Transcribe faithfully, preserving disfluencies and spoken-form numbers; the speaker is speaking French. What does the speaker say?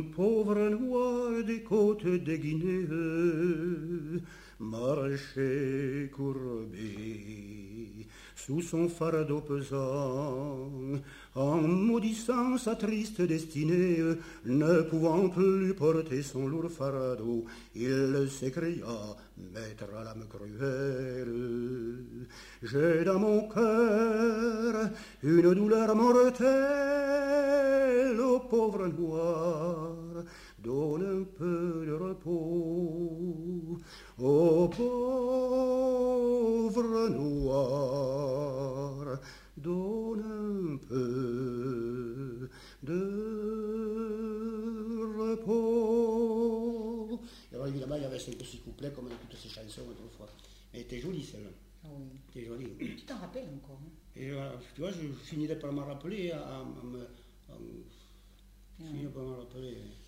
pauvre noir des côtes des Guinées marchait courbé sous son fardeau pesant, en maudissant sa triste destinée, ne pouvant plus porter son lourd fardeau, il s'écria, maître à l'âme cruelle, j'ai dans mon cœur une douleur mortelle, ô pauvre noir, donne un peu de repos, ô pauvre noir, donne un peu de repos. Et alors évidemment, il y avait cinq ou six couplets comme dans toutes ces chansons autrefois. Elle était jolie celle-là. Ah oui. Elle était jolie. Tu t'en rappelles encore, hein? Et voilà, tu vois, je finirais par m'en rappeler, à, à, à, à, Ah. je finirais par m'en rappeler.